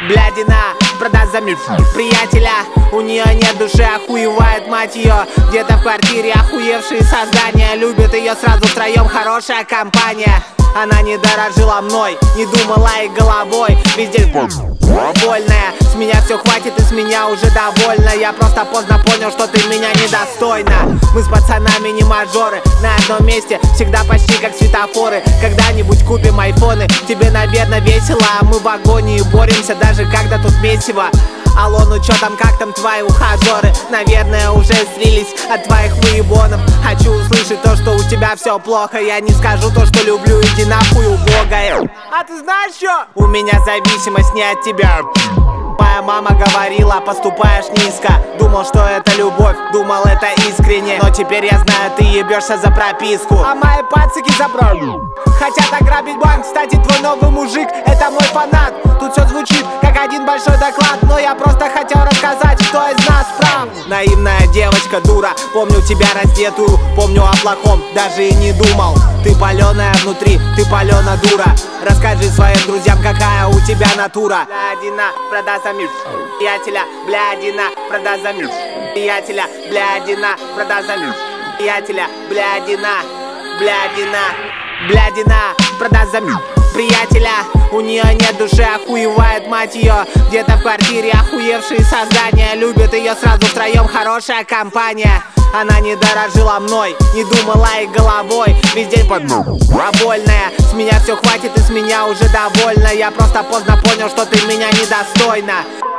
блядина, продаст за приятеля. У нее нет души, охуевает мать ее. Где-то в квартире охуевшие создания. Любят ее сразу втроем, хорошая компания. Она не дорожила мной, не думала и головой. Везде больная, с меня все хватит и с меня уже довольна. Я просто поздно понял, что ты меня недостойна. Мы с пацанами не мажоры, на одном месте всегда почти как светофоры. Когда-нибудь купим айфоны, тебе, наверное, весело. А мы в агонии боремся, даже когда тут месиво. Алло, ну чё там, как там твои ухажеры? Наверное, уже злились от твоих выебонов. Хочу услышать то, что у тебя все плохо. Я не скажу то, что люблю, иди нахуй, убогая. А ты знаешь что? У меня зависимость не от тебя. Моя мама говорила, поступаешь низко. Думал, что это любовь, думал, это искренне. Но теперь я знаю, ты ебешься за прописку. А мои пацаки забрали. Хотят ограбить банк, кстати, твой новый мужик, это мой фанат. Тут все звучит, как один большой доклад. Но я просто хотел рассказать, кто из нас прав. Наивная девочка, дура, помню тебя раздетую. Помню о плохом, даже и не думал. Ты паленая внутри, ты палена дура. Расскажи своим друзьям, какая у тебя натура. Блядина, продаст за приятеля, блядина, продаст за приятеля, блядина, продаст за приятеля, блядина, блядина, блядина, продаст за приятеля. У нее нет души, охуевает мать ее. Где-то в квартире охуевшие создания. Любят ее сразу втроем, хорошая компания. Она не дорожила мной, не думала и головой. Весь день больная, с меня все хватит и с меня уже довольна. Я просто поздно понял, что ты меня недостойна.